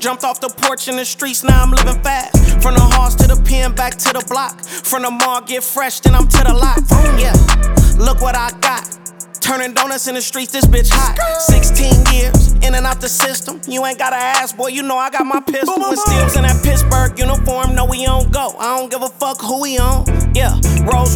Jumped off the porch in the streets, now I'm living fast. From the halls to the pen, back to the block. From the mall, get fresh, then I'm to the lot. Yeah, look what I got. Turning donuts in the streets, this bitch hot. 16 years, in and out the system. You ain't gotta ask, boy, you know I got my pistol. And Steel's in that Pittsburgh uniform, no we don't go. I don't give a fuck who we on. Yeah, Rose